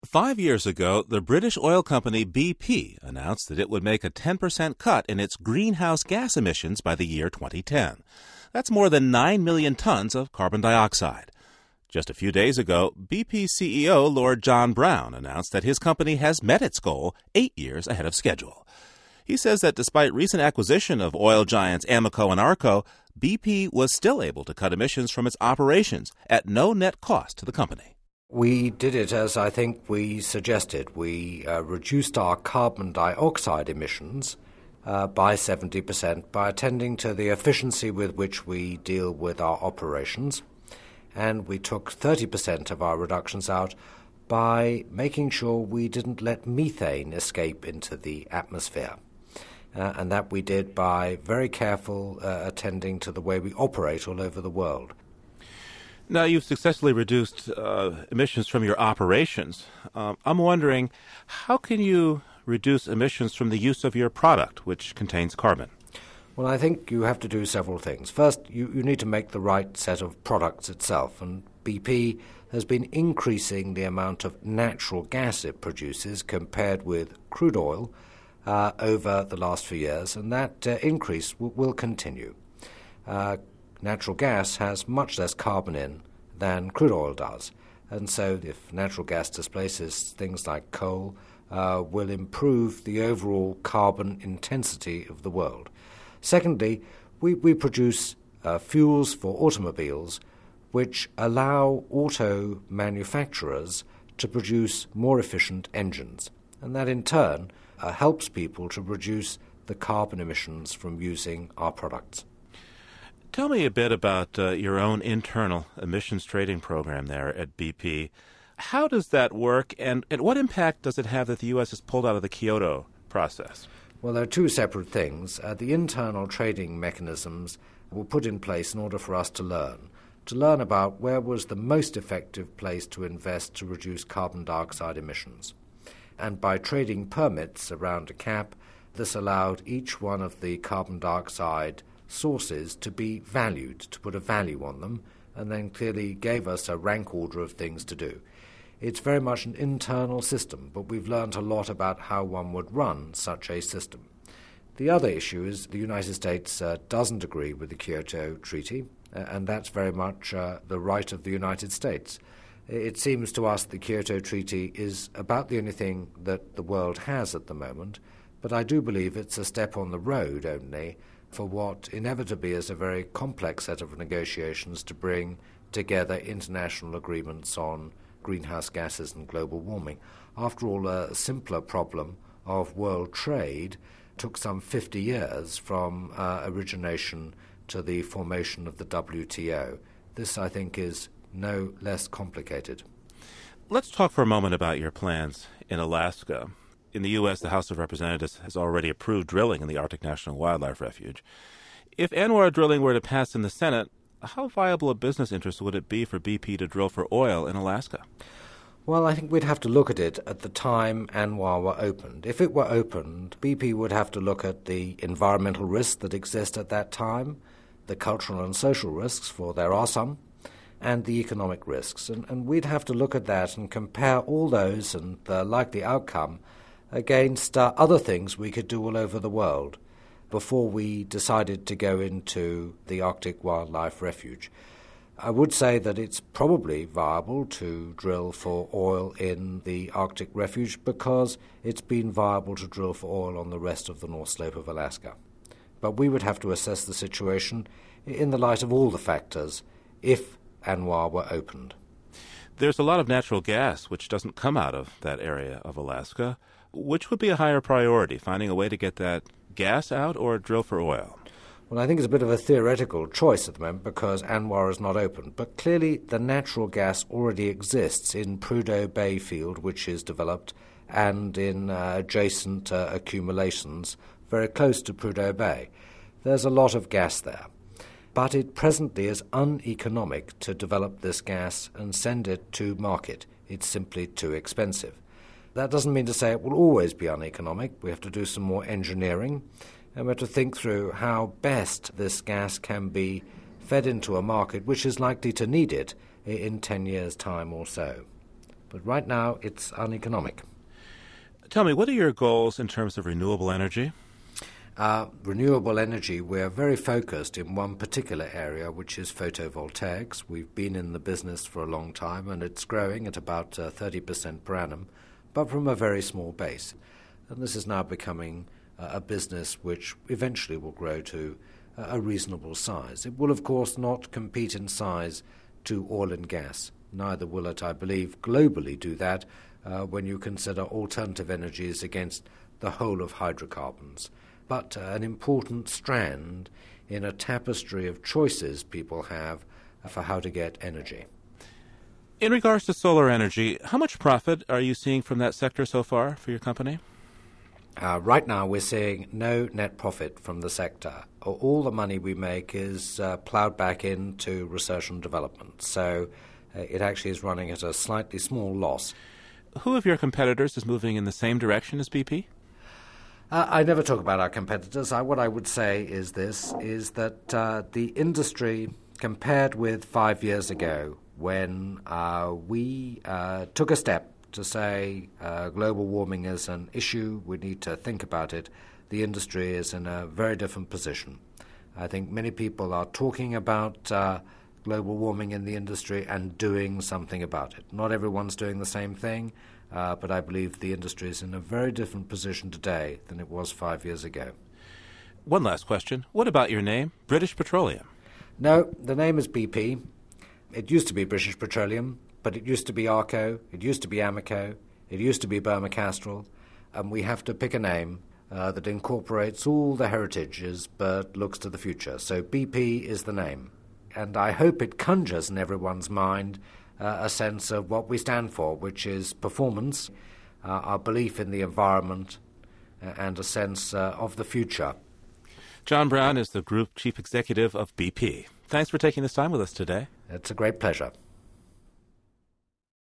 5 years ago, the British oil company BP announced that it would make a 10% cut in its greenhouse gas emissions by the year 2010. That's more than 9 million tons of carbon dioxide. Just a few days ago, BP CEO Lord John Browne announced that his company has met its goal 8 years ahead of schedule. He says that despite recent acquisition of oil giants Amoco and Arco, BP was still able to cut emissions from its operations at no net cost to the company. We did it as I think we suggested. We reduced our carbon dioxide emissions by 70% by attending to the efficiency with which we deal with our operations. And we took 30% of our reductions out by making sure we didn't let methane escape into the atmosphere. And that we did by very careful attending to the way we operate all over the world. Now, you've successfully reduced emissions from your operations. I'm wondering, how can you reduce emissions from the use of your product, which contains carbon? Well, I think you have to do several things. First, you need to make the right set of products itself, and BP has been increasing the amount of natural gas it produces compared with crude oil over the last few years, and that increase will continue. Natural gas has much less carbon in than crude oil does. And so if natural gas displaces things like coal, will improve the overall carbon intensity of the world. Secondly, we produce fuels for automobiles which allow auto manufacturers to produce more efficient engines. And that in turn helps people to reduce the carbon emissions from using our products. Tell me a bit about your own internal emissions trading program there at BP. How does that work, and what impact does it have that the U.S. has pulled out of the Kyoto process? Well, there are two separate things. The internal trading mechanisms were put in place in order for us to learn about where was the most effective place to invest to reduce carbon dioxide emissions. And by trading permits around a cap, this allowed each one of the carbon dioxide sources to be valued, to put a value on them, and then clearly gave us a rank order of things to do. It's very much an internal system, but we've learned a lot about how one would run such a system. The other issue is the United States doesn't agree with the Kyoto Treaty, and that's very much the right of the United States. It seems to us the Kyoto Treaty is about the only thing that the world has at the moment, but I do believe it's a step on the road only for what inevitably is a very complex set of negotiations to bring together international agreements on greenhouse gases and global warming. After all, a simpler problem of world trade took some 50 years from origination to the formation of the WTO. This, I think, is no less complicated. Let's talk for a moment about your plans in Alaska. In the U.S., the House of Representatives has already approved drilling in the Arctic National Wildlife Refuge. If ANWR drilling were to pass in the Senate, how viable a business interest would it be for BP to drill for oil in Alaska? Well, I think we'd have to look at it at the time ANWR were opened. If it were opened, BP would have to look at the environmental risks that exist at that time, the cultural and social risks, for there are some, and the economic risks. And we'd have to look at that and compare all those and the likely outcome against other things we could do all over the world before we decided to go into the Arctic Wildlife Refuge. I would say that it's probably viable to drill for oil in the Arctic Refuge because it's been viable to drill for oil on the rest of the North Slope of Alaska. But we would have to assess the situation in the light of all the factors if ANWR were opened. There's a lot of natural gas which doesn't come out of that area of Alaska. Which would be a higher priority, finding a way to get that gas out or drill for oil? Well, I think it's a bit of a theoretical choice at the moment because ANWR is not open. But clearly the natural gas already exists in Prudhoe Bay field, which is developed, and in adjacent accumulations very close to Prudhoe Bay. There's a lot of gas there. But it presently is uneconomic to develop this gas and send it to market. It's simply too expensive. That doesn't mean to say it will always be uneconomic. We have to do some more engineering, and we have to think through how best this gas can be fed into a market which is likely to need it in 10 years' time or so. But right now, it's uneconomic. Tell me, what are your goals in terms of renewable energy? Renewable energy, we're very focused in one particular area, which is photovoltaics. We've been in the business for a long time, and it's growing at about 30% per annum, but from a very small base. And this is now becoming a business which eventually will grow to a reasonable size. It will, of course, not compete in size to oil and gas. Neither will it, I believe, globally do that when you consider alternative energies against the whole of hydrocarbons. But an important strand in a tapestry of choices people have for how to get energy. In regards to solar energy, how much profit are you seeing from that sector so far for your company? Right now, we're seeing no net profit from the sector. All the money we make is ploughed back into research and development. So it actually is running at a slightly small loss. Who of your competitors is moving in the same direction as BP? I never talk about our competitors. What I would say is this, is that the industry, compared with 5 years ago, when we took a step to say global warming is an issue, we need to think about it, the industry is in a very different position. I think many people are talking about global warming in the industry and doing something about it. Not everyone's doing the same thing, but I believe the industry is in a very different position today than it was 5 years ago. One last question. What about your name, British Petroleum? No, the name is BP. It used to be British Petroleum, but it used to be Arco, it used to be Amoco, it used to be Burma Castrol, and we have to pick a name that incorporates all the heritages but looks to the future. So BP is the name. And I hope it conjures in everyone's mind a sense of what we stand for, which is performance, our belief in the environment, and a sense of the future. John Brown is the Group Chief Executive of BP. Thanks for taking this time with us today. It's a great pleasure.